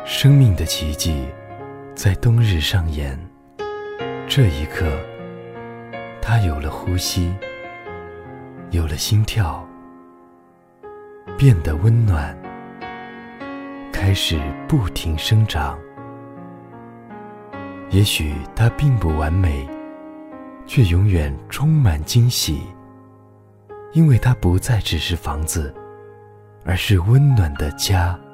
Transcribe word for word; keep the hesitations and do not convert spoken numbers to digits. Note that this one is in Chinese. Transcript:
生命的奇迹在冬日上演。这一刻，它有了呼吸，有了心跳，变得温暖，开始不停生长。也许它并不完美，却永远充满惊喜，因为它不再只是房子，而是温暖的家。